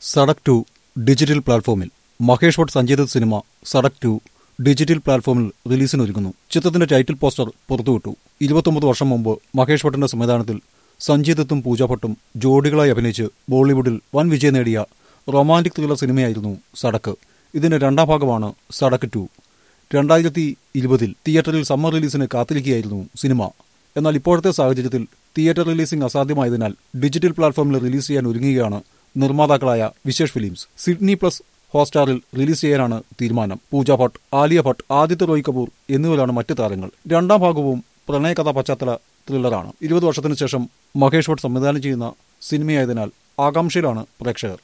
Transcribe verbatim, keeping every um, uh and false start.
സടക് two digital പ്ലാറ്റ്ഫോമിൽ മഹേഷ് ഭട്ട് സംഗീത cinema Sadak two digital പ്ലാറ്റ്ഫോമിൽ റിലീസിനൊരുങ്ങുന്നു. ചിത്രത്തിന്റെ ടൈറ്റിൽ പോസ്റ്റർ പുറത്തുവിട്ടു. ഇരുപത്തൊമ്പത് വർഷം മുമ്പ് മഹേഷ് ഭട്ടിന്റെ സംവിധാനത്തിൽ സഞ്ജീദത്തും പൂജ ഭട്ടും ജോഡികളായി അഭിനയിച്ച് ബോളിവുഡിൽ വൻ വിജയം നേടിയ റൊമാന്റിക് ത്രില്ലർ സിനിമയായിരുന്നു സടക്. ഇതിന്റെ രണ്ടാം ഭാഗമാണ് സടക് ടു. രണ്ടായിരത്തി ഇരുപതിൽ തിയേറ്ററിൽ സമ്മർ റിലീസിന് കാത്തിരിക്കുകയായിരുന്നു സിനിമ. എന്നാൽ ഇപ്പോഴത്തെ സാഹചര്യത്തിൽ തിയേറ്റർ റിലീസിംഗ് അസാധ്യമായതിനാൽ ഡിജിറ്റൽ പ്ലാറ്റ്ഫോമിൽ റിലീസ് ചെയ്യാൻ ഒരുങ്ങുകയാണ് നിർമ്മാതാക്കളായ വിശേഷ് ഫിലിംസ്. സിഡ്നി പ്ലസ് ഹോട്ട്സ്റ്റാറിൽ റിലീസ് ചെയ്യാനാണ് തീരുമാനം. പൂജ ഭട്ട്, ആലിയ ഭട്ട്, ആദിത്യ റോയ് കപൂർ എന്നിവരാണ് മറ്റ് താരങ്ങൾ. രണ്ടാം ഭാഗവും പ്രണയകഥാ പശ്ചാത്തല ത്രില്ലറാണ്. ഇരുപത് വർഷത്തിനു ശേഷം മഹേഷ് ഭട്ട് സംവിധാനം ചെയ്യുന്ന സിനിമയായതിനാൽ ആകാംക്ഷയിലാണ് പ്രേക്ഷകർ.